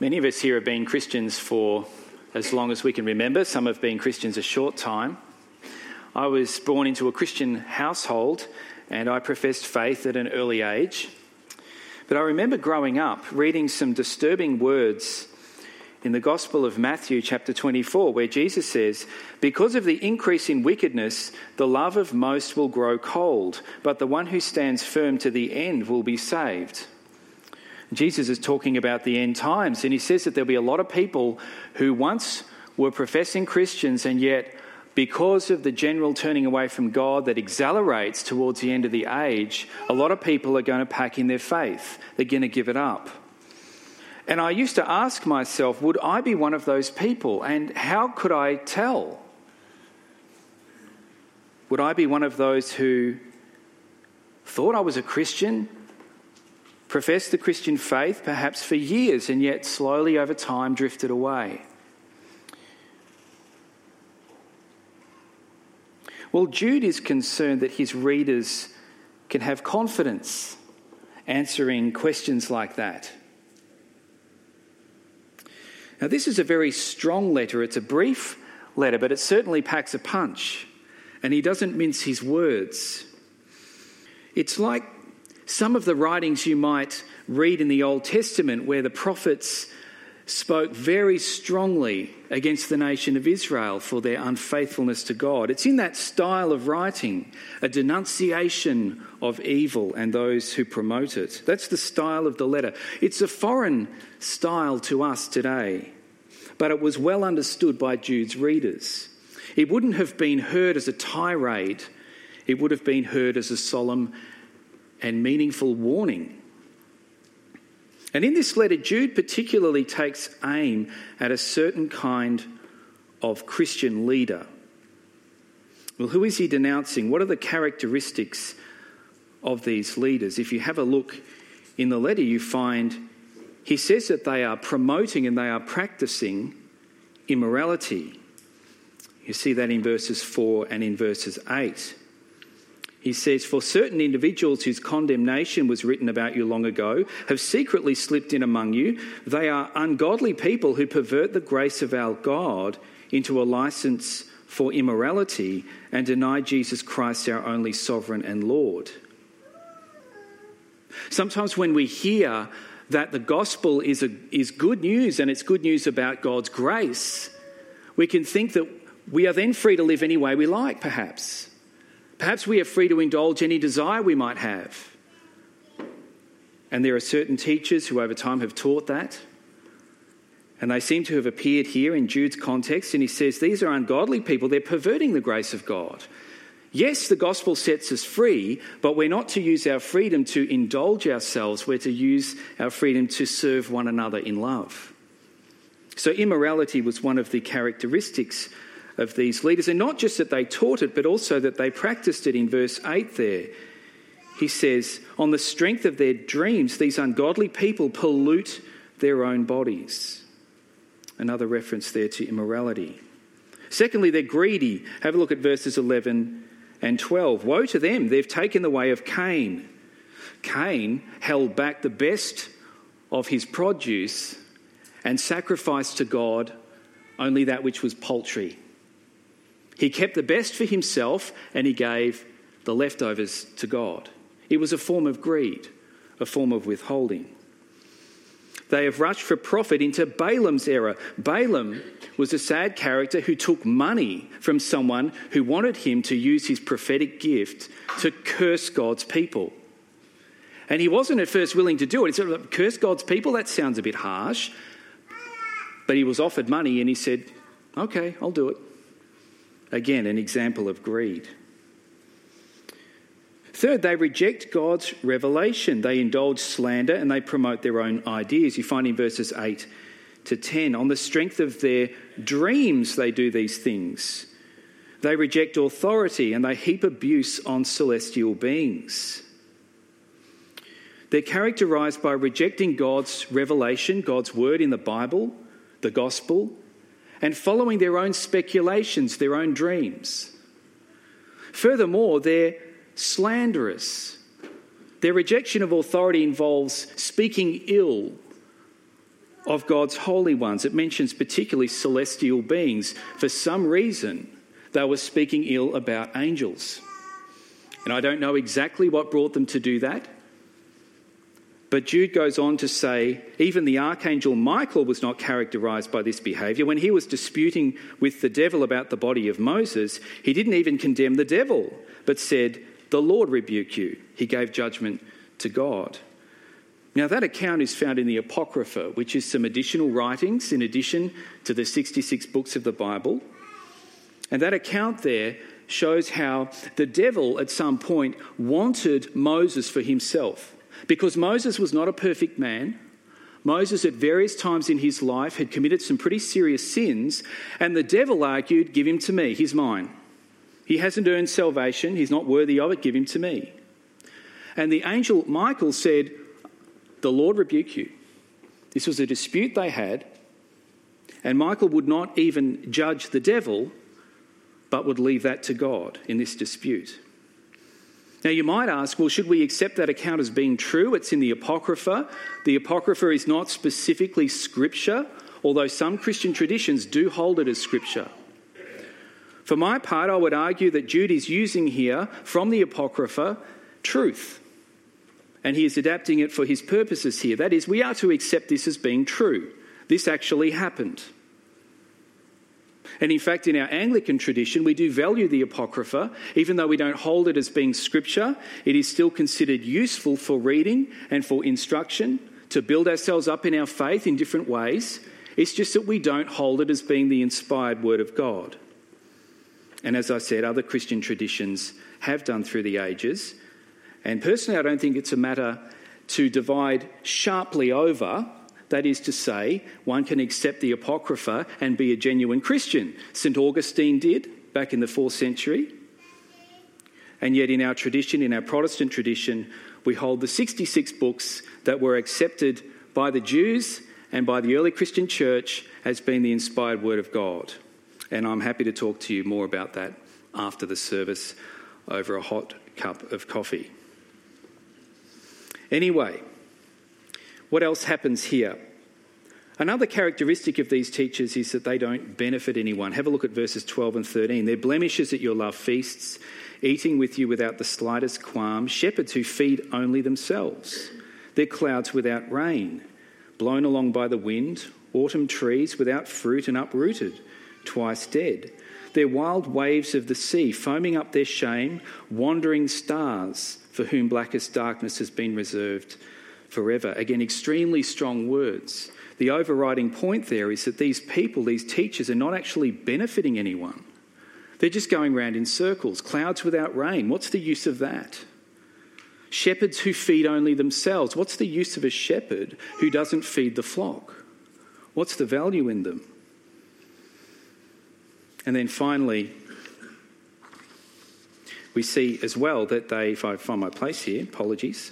Many of us here have been Christians for as long as we can remember. Some have been Christians a short time. I was born into a Christian household and I professed faith at an early age. But I remember growing up reading some disturbing words in the Gospel of Matthew chapter 24, where Jesus says, "Because of the increase in wickedness, the love of most will grow cold, but the one who stands firm to the end will be saved." Jesus is talking about the end times, and he says that there'll be a lot of people who once were professing Christians, and yet because of the general turning away from God that accelerates towards the end of the age, a lot of people are going to pack in their faith. They're going to give it up. And I used to ask myself, would I be one of those people? And how could I tell? Would I be one of those who thought I was a Christian, professed the Christian faith perhaps for years, and yet slowly over time drifted away? Well, Jude is concerned that his readers can have confidence answering questions like that. Now, this is a very strong letter. It's a brief letter, but it certainly packs a punch, and he doesn't mince his words. It's like some of the writings you might read in the Old Testament where the prophets spoke very strongly against the nation of Israel for their unfaithfulness to God. It's in that style of writing, a denunciation of evil and those who promote it. That's the style of the letter. It's a foreign style to us today, but it was well understood by Jude's readers. It wouldn't have been heard as a tirade. It would have been heard as a solemn and meaningful warning. And in this letter, Jude particularly takes aim at a certain kind of Christian leader. Well, who is he denouncing? What are the characteristics of these leaders? If you have a look in the letter, you find he says that they are promoting and they are practicing immorality. You see that in verses 4 and in verses 8. He says, "For certain individuals whose condemnation was written about you long ago have secretly slipped in among you. They are ungodly people who pervert the grace of our God into a license for immorality and deny Jesus Christ, our only sovereign and Lord." Sometimes when we hear that the gospel is good news and it's good news about God's grace, we can think that we are then free to live any way we like, perhaps. Perhaps we are free to indulge any desire we might have. And there are certain teachers who over time have taught that. And they seem to have appeared here in Jude's context. And he says, these are ungodly people. They're perverting the grace of God. Yes, the gospel sets us free, but we're not to use our freedom to indulge ourselves. We're to use our freedom to serve one another in love. So immorality was one of the characteristics of these leaders, and not just that they taught it, but also that they practiced it. In verse 8 there, he says, on the strength of their dreams, these ungodly people pollute their own bodies. Another reference there to immorality. Secondly, they're greedy. Have a look at verses 11 and 12. Woe to them, they've taken the way of Cain. Cain held back the best of his produce and sacrificed to God only that which was paltry. He kept the best for himself and he gave the leftovers to God. It was a form of greed, a form of withholding. They have rushed for profit into Balaam's error. Balaam was a sad character who took money from someone who wanted him to use his prophetic gift to curse God's people. And he wasn't at first willing to do it. He said, curse God's people? That sounds a bit harsh. But he was offered money and he said, okay, I'll do it. Again, an example of greed. Third, they reject God's revelation. They indulge slander and they promote their own ideas. You find in verses 8 to 10, on the strength of their dreams they do these things. They reject authority and they heap abuse on celestial beings. They're characterised by rejecting God's revelation, God's word in the Bible, the gospel, and following their own speculations, their own dreams. Furthermore, they're slanderous. Their rejection of authority involves speaking ill of God's holy ones. It mentions particularly celestial beings. For some reason, they were speaking ill about angels. And I don't know exactly what brought them to do that. But Jude goes on to say, even the archangel Michael was not characterised by this behaviour. When he was disputing with the devil about the body of Moses, he didn't even condemn the devil, but said, "The Lord rebuke you." He gave judgment to God. Now that account is found in the Apocrypha, which is some additional writings in addition to the 66 books of the Bible. And that account there shows how the devil at some point wanted Moses for himself. Because Moses was not a perfect man. Moses at various times in his life had committed some pretty serious sins, and the devil argued, "Give him to me, he's mine. He hasn't earned salvation, he's not worthy of it, give him to me." And the angel Michael said, "The Lord rebuke you." This was a dispute they had, and Michael would not even judge the devil, but would leave that to God in this dispute. Now you might ask, well, should we accept that account as being true? It's in the Apocrypha. The Apocrypha is not specifically Scripture, although some Christian traditions do hold it as Scripture. For my part, I would argue that Jude is using here, from the Apocrypha, truth. And he is adapting it for his purposes here. That is, we are to accept this as being true. This actually happened. And in fact, in our Anglican tradition, we do value the Apocrypha. Even though we don't hold it as being Scripture, it is still considered useful for reading and for instruction, to build ourselves up in our faith in different ways. It's just that we don't hold it as being the inspired Word of God. And as I said, other Christian traditions have done through the ages. And personally, I don't think it's a matter to divide sharply over. That is to say, one can accept the Apocrypha and be a genuine Christian. St. Augustine did back in the 4th century. And yet in our tradition, in our Protestant tradition, we hold the 66 books that were accepted by the Jews and by the early Christian church as being the inspired Word of God. And I'm happy to talk to you more about that after the service over a hot cup of coffee. Anyway, what else happens here? Another characteristic of these teachers is that they don't benefit anyone. Have a look at verses 12 and 13. They're blemishes at your love feasts, eating with you without the slightest qualm, shepherds who feed only themselves. They're clouds without rain, blown along by the wind, autumn trees without fruit and uprooted, twice dead. They're wild waves of the sea, foaming up their shame, wandering stars for whom blackest darkness has been reserved forever. Again, extremely strong words. The overriding point there is that these people, these teachers, are not actually benefiting anyone. They're just going round in circles. Clouds without rain. What's the use of that? Shepherds who feed only themselves. What's the use of a shepherd who doesn't feed the flock? What's the value in them? And then finally, we see as well that they, if I find my place here, apologies,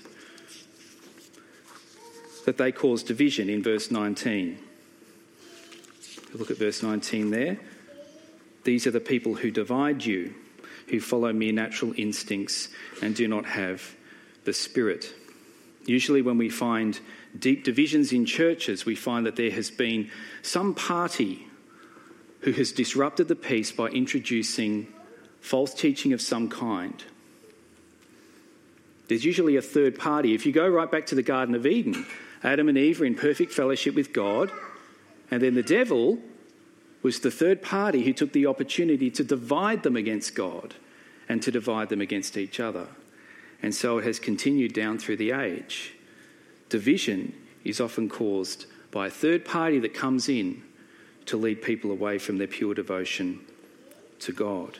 that they cause division in verse 19. Look at verse 19 there. These are the people who divide you, who follow mere natural instincts and do not have the Spirit. Usually when we find deep divisions in churches, we find that there has been some party who has disrupted the peace by introducing false teaching of some kind. There's usually a third party. If you go right back to the Garden of Eden, Adam and Eve were in perfect fellowship with God, and then the devil was the third party who took the opportunity to divide them against God and to divide them against each other. And so it has continued down through the age. Division is often caused by a third party that comes in to lead people away from their pure devotion to God.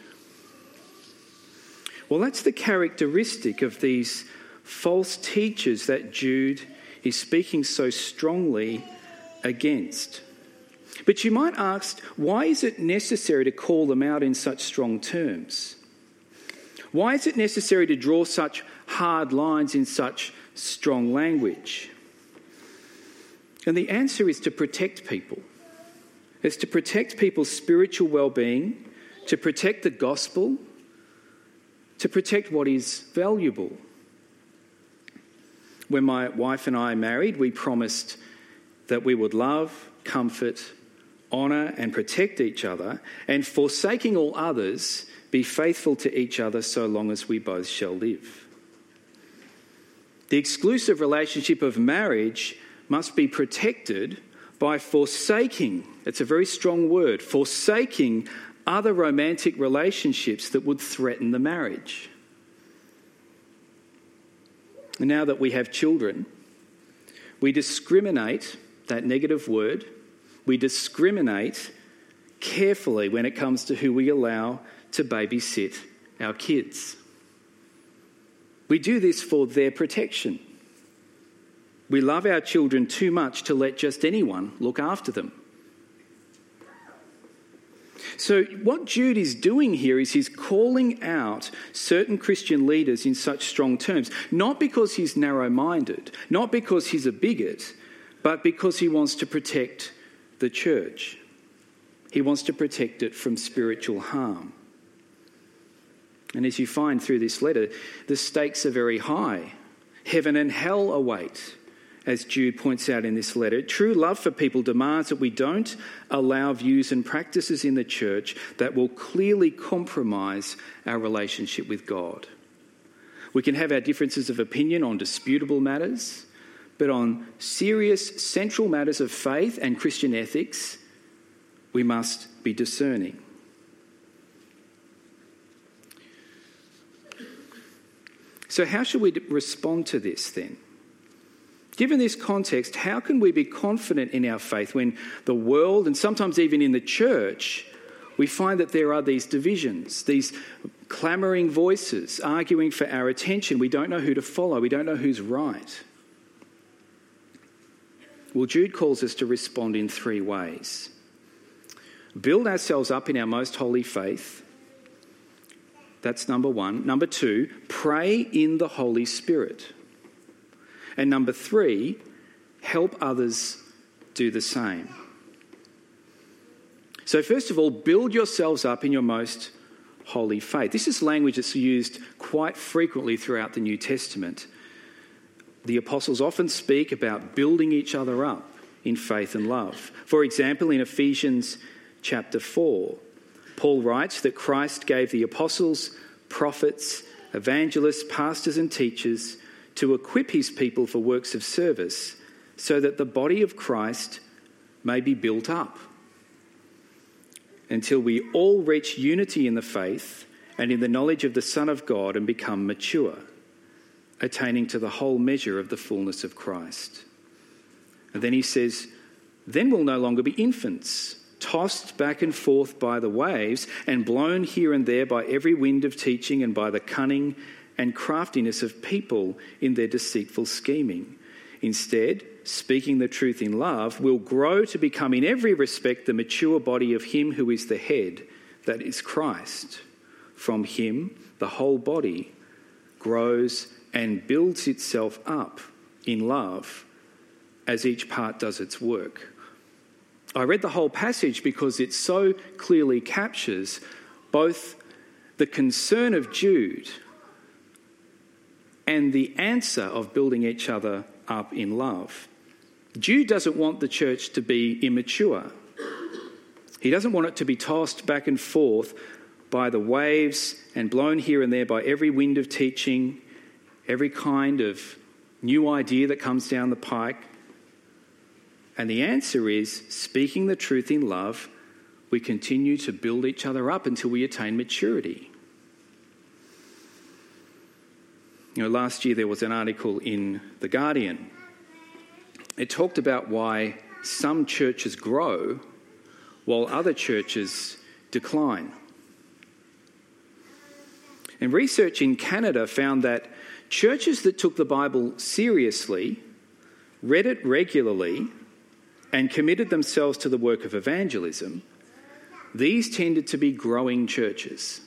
Well, that's the characteristic of these false teachers that Jude is speaking so strongly against. But you might ask, why is it necessary to call them out in such strong terms? Why is it necessary to draw such hard lines in such strong language? And the answer is to protect people. It's to protect people's spiritual well-being, to protect the gospel, to protect what is valuable. When my wife and I married, we promised that we would love, comfort, honour and protect each other, and forsaking all others, be faithful to each other so long as we both shall live. The exclusive relationship of marriage must be protected by forsaking, it's a very strong word, forsaking other romantic relationships that would threaten the marriage. And now that we have children, we discriminate, that negative word, we discriminate carefully when it comes to who we allow to babysit our kids. We do this for their protection. We love our children too much to let just anyone look after them. So what Jude is doing here is he's calling out certain Christian leaders in such strong terms, not because he's narrow-minded, not because he's a bigot, but because he wants to protect the church. He wants to protect it from spiritual harm. And as you find through this letter, the stakes are very high. Heaven and hell await, as Jude points out in this letter. True love for people demands that we don't allow views and practices in the church that will clearly compromise our relationship with God. We can have our differences of opinion on disputable matters, but on serious central matters of faith and Christian ethics, we must be discerning. So how should we respond to this then? Given this context, how can we be confident in our faith when the world, and sometimes even in the church, we find that there are these divisions, these clamouring voices arguing for our attention? We don't know who to follow. We don't know who's right. Well, Jude calls us to respond in three ways. Build ourselves up in our most holy faith. That's number one. Number two, pray in the Holy Spirit. And number three, help others do the same. So first of all, build yourselves up in your most holy faith. This is language that's used quite frequently throughout the New Testament. The apostles often speak about building each other up in faith and love. For example, in Ephesians chapter 4, Paul writes that Christ gave the apostles, prophets, evangelists, pastors and teachers to equip his people for works of service so that the body of Christ may be built up until we all reach unity in the faith and in the knowledge of the Son of God and become mature, attaining to the whole measure of the fullness of Christ. And then he says, then we'll no longer be infants, tossed back and forth by the waves and blown here and there by every wind of teaching and by the cunning and craftiness of people in their deceitful scheming. Instead, speaking the truth in love, we'll grow to become in every respect the mature body of him who is the head, that is Christ. From him, the whole body grows and builds itself up in love as each part does its work. I read the whole passage because it so clearly captures both the concern of Jude and the answer of building each other up in love. Jude doesn't want the church to be immature. He doesn't want it to be tossed back and forth by the waves and blown here and there by every wind of teaching, every kind of new idea that comes down the pike. And the answer is, speaking the truth in love, we continue to build each other up until we attain maturity. You know, last year there was an article in The Guardian. It talked about why some churches grow while other churches decline. And research in Canada found that churches that took the Bible seriously, read it regularly, and committed themselves to the work of evangelism, these tended to be growing churches.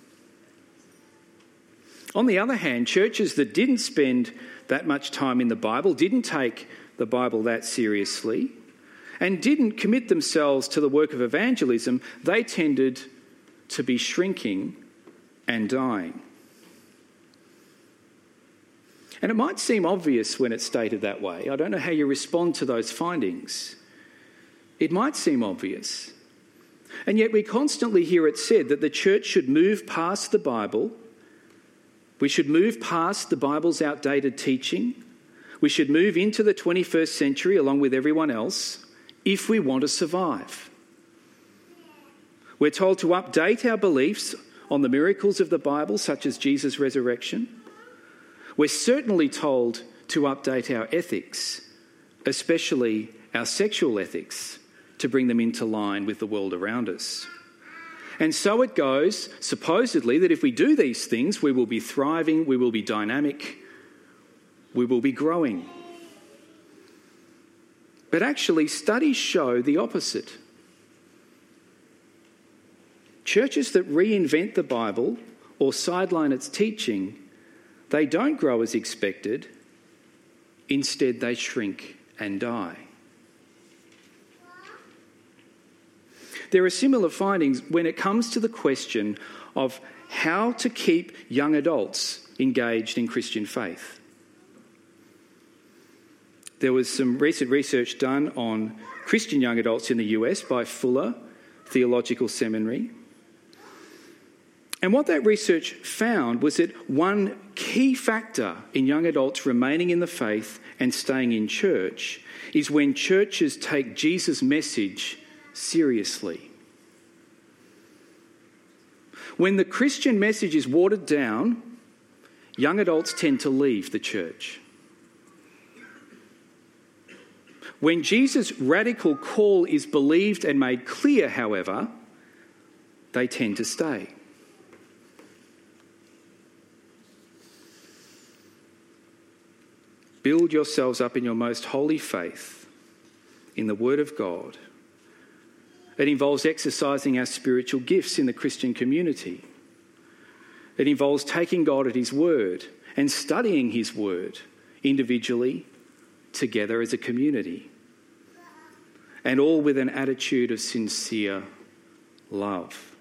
On the other hand, churches that didn't spend that much time in the Bible, didn't take the Bible that seriously, and didn't commit themselves to the work of evangelism, they tended to be shrinking and dying. And it might seem obvious when it's stated that way. I don't know how you respond to those findings. It might seem obvious. And yet we constantly hear it said that the church should move past the Bible. We should move past the Bible's outdated teaching. We should move into the 21st century along with everyone else if we want to survive. We're told to update our beliefs on the miracles of the Bible, such as Jesus' resurrection. We're certainly told to update our ethics, especially our sexual ethics, to bring them into line with the world around us. And so it goes, supposedly, that if we do these things, we will be thriving, we will be dynamic, we will be growing. But actually, studies show the opposite. Churches that reinvent the Bible or sideline its teaching, they don't grow as expected. Instead, they shrink and die. There are similar findings when it comes to the question of how to keep young adults engaged in Christian faith. There was some recent research done on Christian young adults in the US by Fuller Theological Seminary. And what that research found was that one key factor in young adults remaining in the faith and staying in church is when churches take Jesus' message seriously. When the Christian message is watered down, young adults tend to leave the church. When Jesus' radical call is believed and made clear, however, they tend to stay. Build yourselves up in your most holy faith in the Word of God. It involves exercising our spiritual gifts in the Christian community. It involves taking God at His Word and studying His Word individually, together as a community, and all with an attitude of sincere love.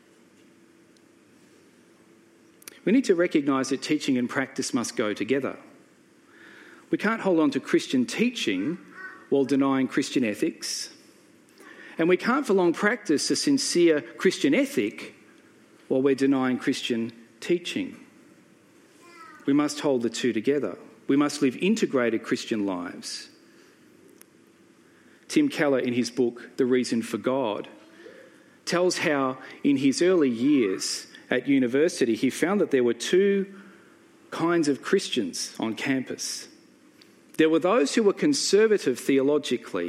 We need to recognise that teaching and practice must go together. We can't hold on to Christian teaching while denying Christian ethics. And we can't for long practice a sincere Christian ethic while we're denying Christian teaching. We must hold the two together. We must live integrated Christian lives. Tim Keller, in his book, The Reason for God, tells how in his early years at university, he found that there were two kinds of Christians on campus. There were those who were conservative theologically,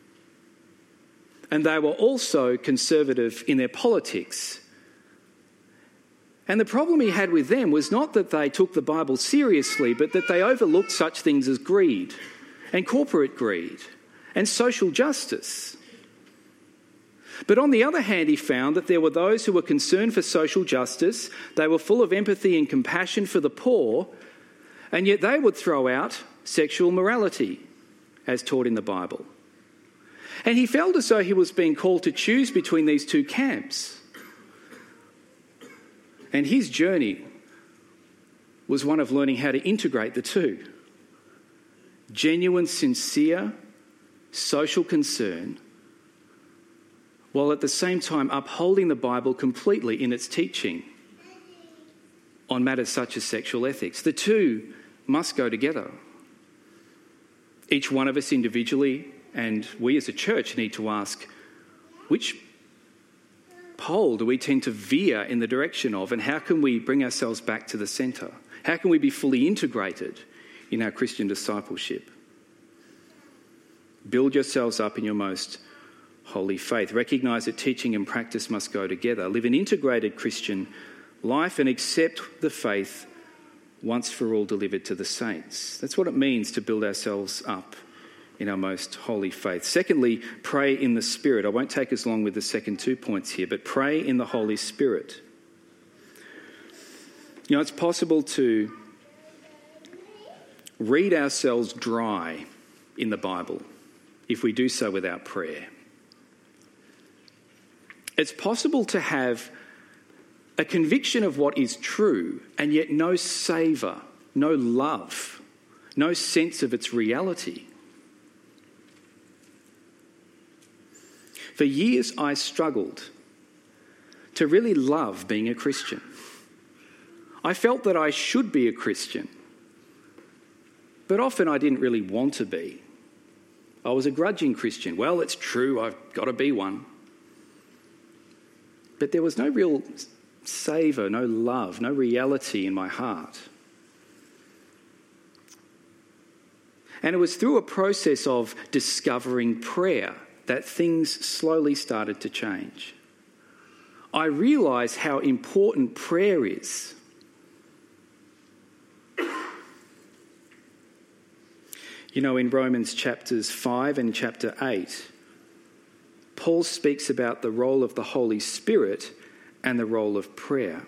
and they were also conservative in their politics. And the problem he had with them was not that they took the Bible seriously, but that they overlooked such things as greed and corporate greed and social justice. But on the other hand, he found that there were those who were concerned for social justice, they were full of empathy and compassion for the poor, and yet they would throw out sexual morality as taught in the Bible. And he felt as though he was being called to choose between these two camps. And his journey was one of learning how to integrate the two. Genuine, sincere, social concern, while at the same time upholding the Bible completely in its teaching on matters such as sexual ethics. The two must go together. Each one of us individually and we as a church need to ask, which pole do we tend to veer in the direction of, and how can we bring ourselves back to the centre? How can we be fully integrated in our Christian discipleship? Build yourselves up in your most holy faith. Recognise that teaching and practice must go together. Live an integrated Christian life and accept the faith once for all delivered to the saints. That's what it means to build ourselves up in our most holy faith. Secondly, pray in the Spirit. I won't take as long with the second 2 points here, but pray in the Holy Spirit. You know, it's possible to read ourselves dry in the Bible if we do so without prayer. It's possible to have a conviction of what is true and yet no savour, no love no sense of its reality. For years I struggled to really love being a Christian. I felt that I should be a Christian, but often I didn't really want to be. I was a grudging Christian. Well, it's true, I've got to be one. But there was no real savour, no love, no reality in my heart. And it was through a process of discovering prayer that things slowly started to change. I realised how important prayer is. You know, in Romans chapters 5 and chapter 8, Paul speaks about the role of the Holy Spirit and the role of prayer.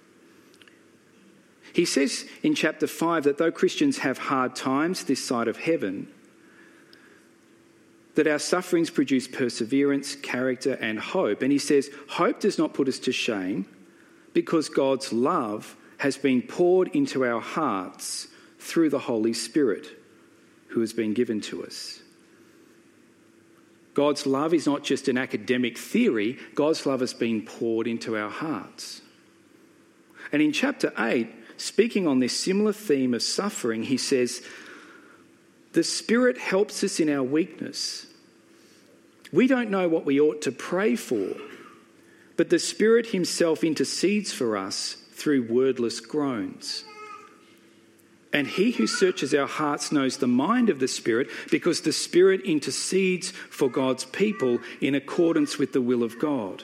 He says in chapter 5 that though Christians have hard times this side of heaven, that our sufferings produce perseverance, character, and hope. And he says, hope does not put us to shame because God's love has been poured into our hearts through the Holy Spirit who has been given to us. God's love is not just an academic theory. God's love has been poured into our hearts. And in chapter 8, speaking on this similar theme of suffering, he says, the Spirit helps us in our weakness. We don't know what we ought to pray for, but the Spirit himself intercedes for us through wordless groans. And he who searches our hearts knows the mind of the Spirit, because the Spirit intercedes for God's people in accordance with the will of God.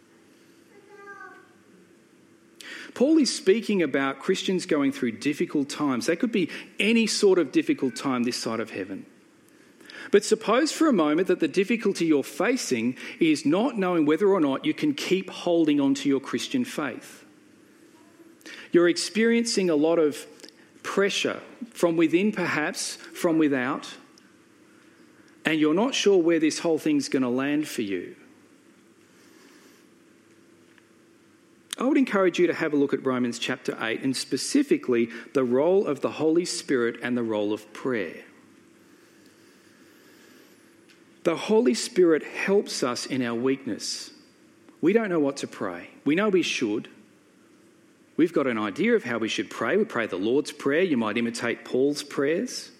Paul is speaking about Christians going through difficult times. They could be any sort of difficult time this side of heaven. But suppose for a moment that the difficulty you're facing is not knowing whether or not you can keep holding on to your Christian faith. You're experiencing a lot of pressure from within, perhaps from without, and you're not sure where this whole thing's going to land for you. I would encourage you to have a look at Romans chapter 8 and specifically the role of the Holy Spirit and the role of prayer. The Holy Spirit helps us in our weakness. We don't know what to pray. We know we should. We've got an idea of how we should pray. We pray the Lord's Prayer. You might imitate Paul's prayers.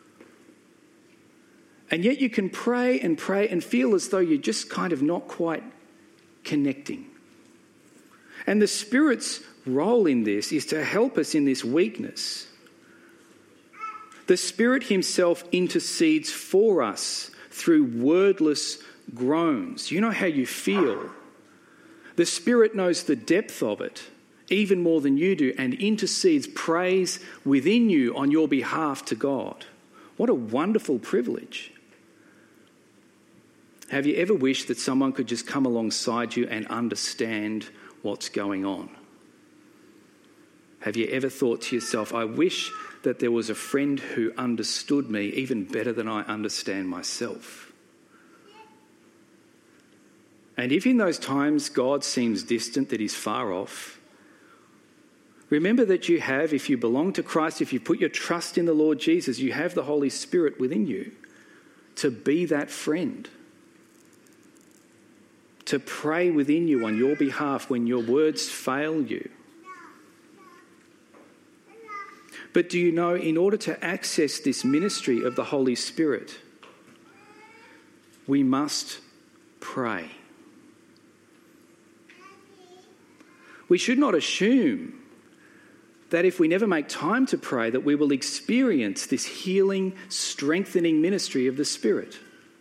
And yet you can pray and feel as though you're just kind of not quite connecting. And the Spirit's role in this is to help us in this weakness. The Spirit himself intercedes for us through wordless groans. You know how you feel. The Spirit knows the depth of it, even more than you do, and intercedes, prays within you on your behalf to God. What a wonderful privilege. Have you ever wished that someone could just come alongside you and understand what's going on? Have you ever thought to yourself, I wish that there was a friend who understood me even better than I understand myself? And if in those times God seems distant, that he's far off, remember that you have, if you belong to Christ, if you put your trust in the Lord Jesus, you have the Holy Spirit within you to be that friend, to pray within you on your behalf when your words fail you. But do you know, in order to access this ministry of the Holy Spirit, we must pray. We should not assume that if we never make time to pray, that we will experience this healing, strengthening ministry of the Spirit.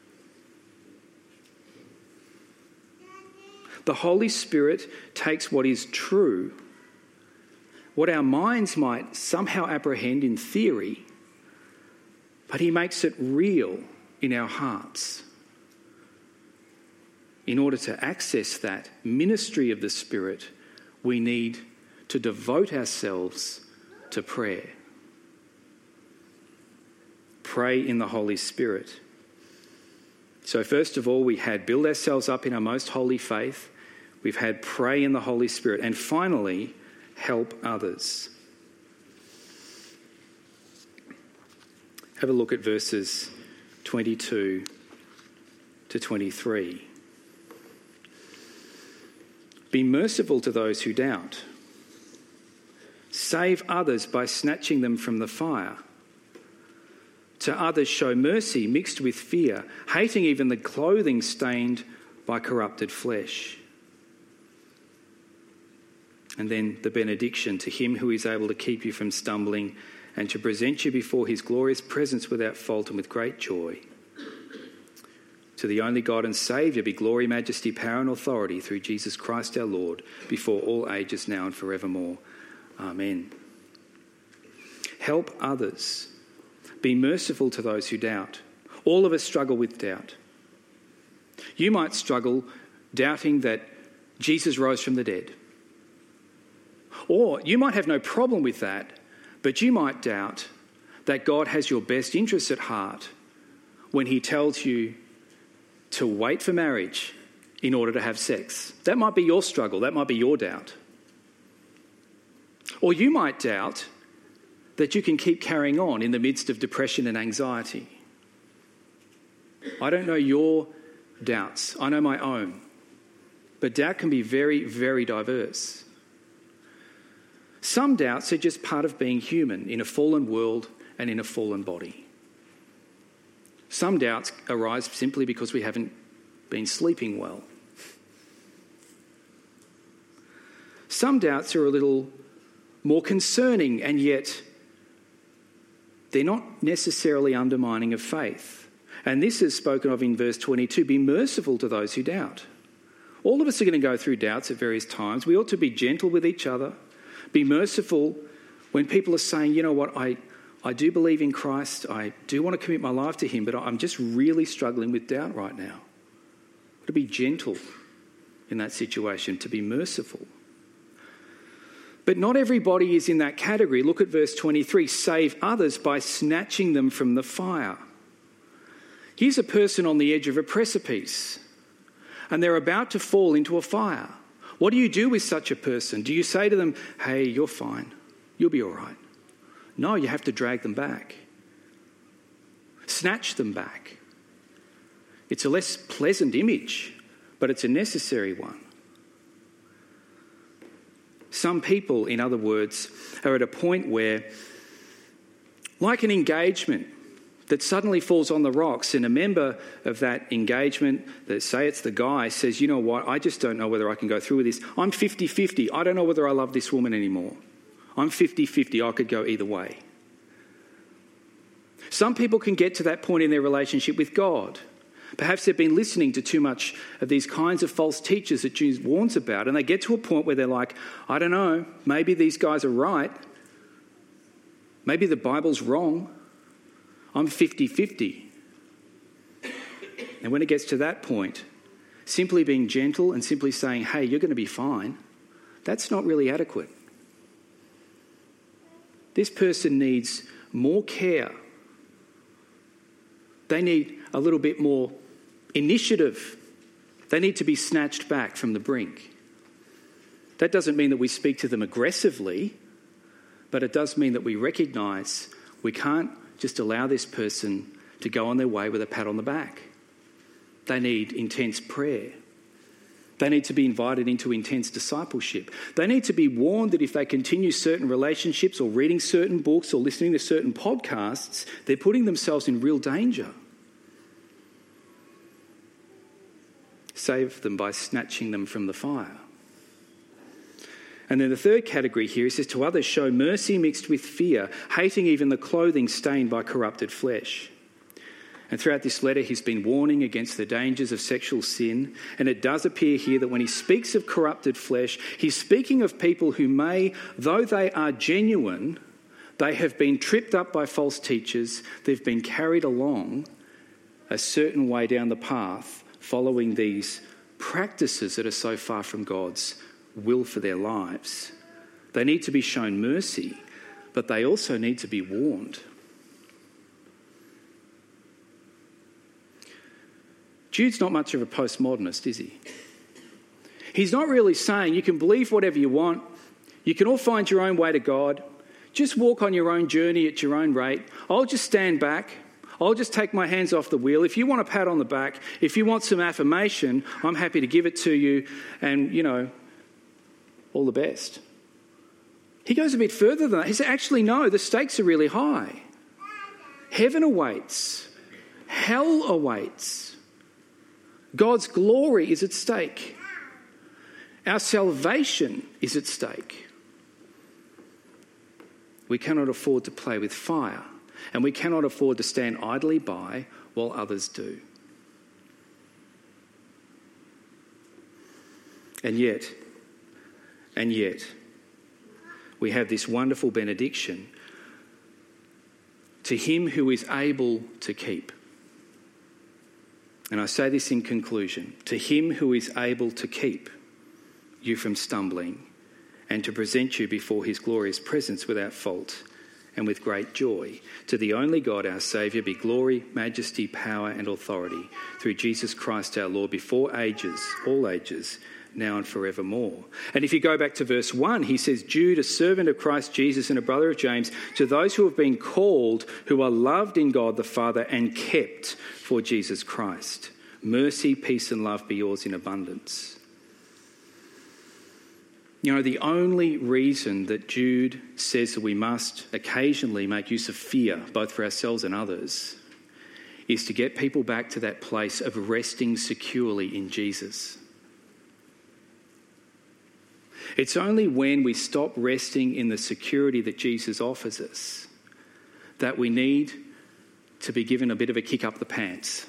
The Holy Spirit takes what is true, what our minds might somehow apprehend in theory, but he makes it real in our hearts. In order to access that ministry of the Spirit, we need to devote ourselves to prayer. Pray in the Holy Spirit. So first of all, we had build ourselves up in our most holy faith. We've had pray in the Holy Spirit. And finally, help others. Have a look at verses 22 to 23. Be merciful to those who doubt. Save others by snatching them from the fire. To others show mercy mixed with fear, hating even the clothing stained by corrupted flesh. And then the benediction: to him who is able to keep you from stumbling and to present you before his glorious presence without fault and with great joy. To the only God and Saviour be glory, majesty, power and authority through Jesus Christ our Lord, before all ages, now and forevermore. Amen. Help others. Be merciful to those who doubt. All of us struggle with doubt. You might struggle doubting that Jesus rose from the dead. Or you might have no problem with that, but you might doubt that God has your best interests at heart when he tells you to wait for marriage in order to have sex. That might be your struggle. That might be your doubt. Or you might doubt that you can keep carrying on in the midst of depression and anxiety. I don't know your doubts. I know my own. But doubt can be very, very diverse. Some doubts are just part of being human in a fallen world and in a fallen body. Some doubts arise simply because we haven't been sleeping well. Some doubts are a little more concerning, and yet they're not necessarily undermining of faith. And this is spoken of in verse 22, be merciful to those who doubt. All of us are going to go through doubts at various times. We ought to be gentle with each other, be merciful when people are saying, you know what, I do believe in Christ, I do want to commit my life to him, but I'm just really struggling with doubt right now. To be gentle in that situation, to be merciful. But not everybody is in that category. Look at verse 23. Save others by snatching them from the fire. Here's a person on the edge of a precipice, and they're about to fall into a fire. What do you do with such a person? Do you say to them, hey, you're fine, you'll be all right? No, you have to drag them back. Snatch them back. It's a less pleasant image, but it's a necessary one. Some people, in other words, are at a point where, like an engagement that suddenly falls on the rocks, and a member of that engagement, that say it's the guy, says, you know what, I just don't know whether I can go through with this. I'm 50-50. I don't know whether I love this woman anymore. I'm 50-50. I could go either way. Some people can get to that point in their relationship with God. Perhaps they've been listening to too much of these kinds of false teachers that Jesus warns about, and they get to a point where they're like, I don't know, maybe these guys are right. Maybe the Bible's wrong. I'm 50-50. And when it gets to that point, simply being gentle and simply saying, hey, you're going to be fine, that's not really adequate. This person needs more care. They need a little bit more initiative. They need to be snatched back from the brink. That doesn't mean that we speak to them aggressively, but it does mean that we recognise we can't just allow this person to go on their way with a pat on the back. They need intense prayer. They need to be invited into intense discipleship. They need to be warned that if they continue certain relationships or reading certain books or listening to certain podcasts, they're putting themselves in real danger. Save them by snatching them from the fire. And then the third category here, he says, to others show mercy mixed with fear, hating even the clothing stained by corrupted flesh. And throughout this letter, he's been warning against the dangers of sexual sin. And it does appear here that when he speaks of corrupted flesh, he's speaking of people who may, though they are genuine, they have been tripped up by false teachers. They've been carried along a certain way down the path, following these practices that are so far from God's will for their lives. They need to be shown mercy, but they also need to be warned. Jude's not much of a postmodernist, is he? He's not really saying you can believe whatever you want, you can all find your own way to God, Just walk on your own journey at your own rate. I'll just stand back. I'll just take my hands off the wheel. If you want a pat on the back, if you want some affirmation, I'm happy to give it to you, and, all the best. He goes a bit further than that. He said, actually, no, the stakes are really high. Heaven awaits. Hell awaits. God's glory is at stake. Our salvation is at stake. We cannot afford to play with fire, and we cannot afford to stand idly by while others do. And yet, we have this wonderful benediction. To him who is able to keep. And I say this in conclusion. To him who is able to keep you from stumbling and to present you before his glorious presence without fault and with great joy. To the only God, our Saviour, be glory, majesty, power and authority through Jesus Christ our Lord, before ages, all ages, now and forevermore. And if you go back to verse 1, he says, Jude, a servant of Christ Jesus and a brother of James, to those who have been called, who are loved in God the Father and kept for Jesus Christ. Mercy, peace and love be yours in abundance. The only reason that Jude says that we must occasionally make use of fear, both for ourselves and others, is to get people back to that place of resting securely in Jesus. It's only when we stop resting in the security that Jesus offers us that we need to be given a bit of a kick up the pants.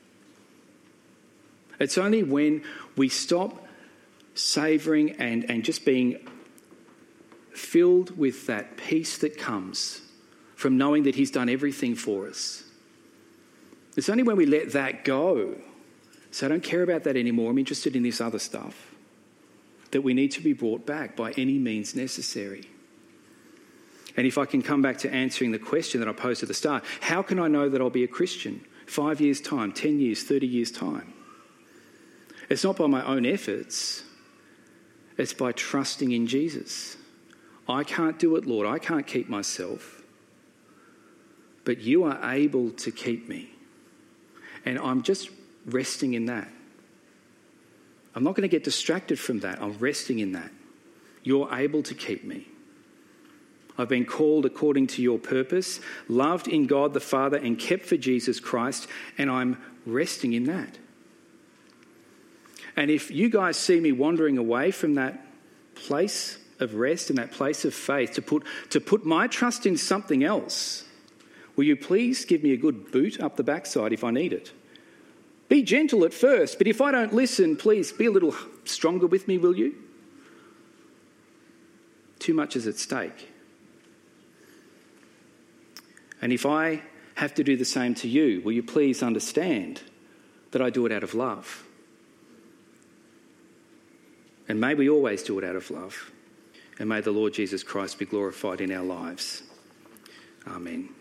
It's only when we stop savouring and just being filled with that peace that comes from knowing that he's done everything for us. It's only when we let that go, so I don't care about that anymore, I'm interested in this other stuff, that we need to be brought back by any means necessary. And if I can come back to answering the question that I posed at the start, how can I know that I'll be a Christian 5 years' time, 10 years, 30 years' time? It's not by my own efforts. It's by trusting in Jesus. I can't do it, Lord. I can't keep myself. But you are able to keep me. And I'm just resting in that. I'm not going to get distracted from that. I'm resting in that. You're able to keep me. I've been called according to your purpose, loved in God the Father and kept for Jesus Christ, and I'm resting in that. And if you guys see me wandering away from that place of rest and that place of faith to put my trust in something else, will you please give me a good boot up the backside if I need it? Be gentle at first, but if I don't listen, please be a little stronger with me, will you? Too much is at stake. And if I have to do the same to you, will you please understand that I do it out of love? And may we always do it out of love. And may the Lord Jesus Christ be glorified in our lives. Amen.